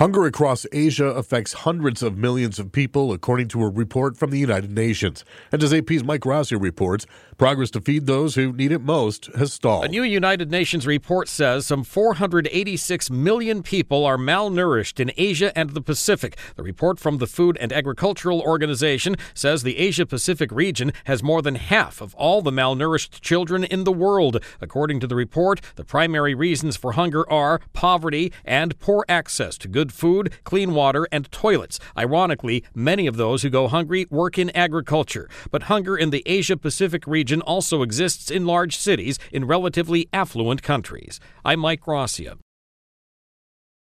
Hunger across Asia affects hundreds of millions of people, according to a report from the United Nations. And as AP's Mike Rossi reports, progress to feed those who need it most has stalled. A new United Nations report says some 486 million people are malnourished in Asia and the Pacific. The report from the Food and Agricultural Organization says the Asia-Pacific region has more than half of all the malnourished children in the world. According to the report, the primary reasons for hunger are poverty and poor access to good food, clean water, and toilets. Ironically, many of those who go hungry work in agriculture. But hunger in the Asia-Pacific region also exists in large cities in relatively affluent countries. I'm Mike Rossi.